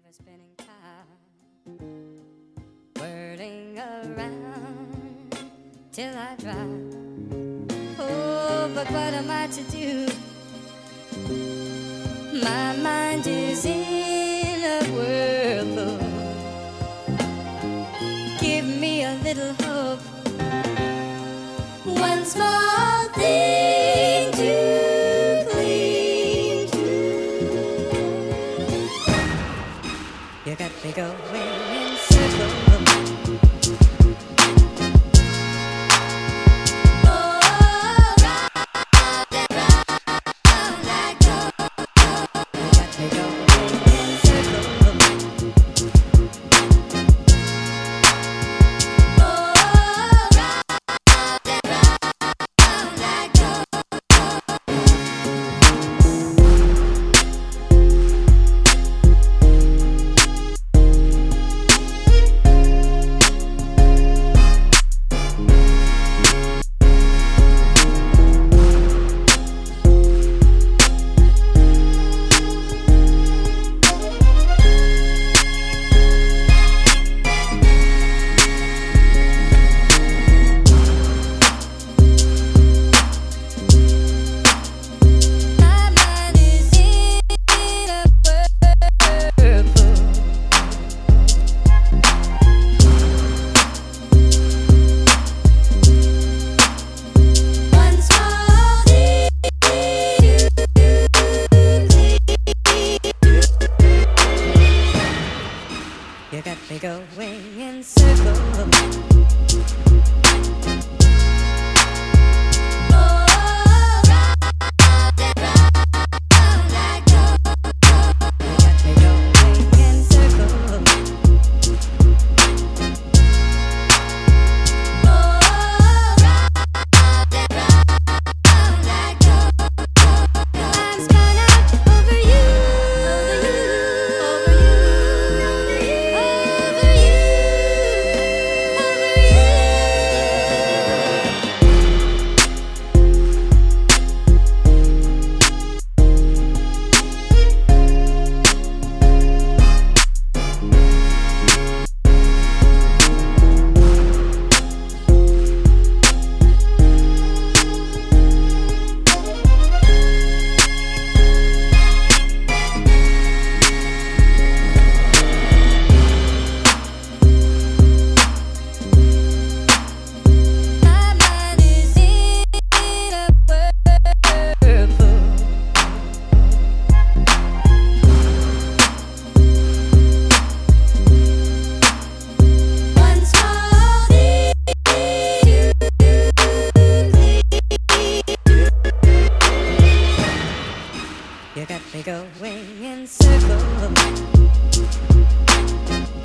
never spending time whirling around till I drop. Oh, but what am I to do? My mind is in a whirlpool. Give me a little hope, one small thing to cling to. You got me going in circles. You got me going in circles. You got me going in circles.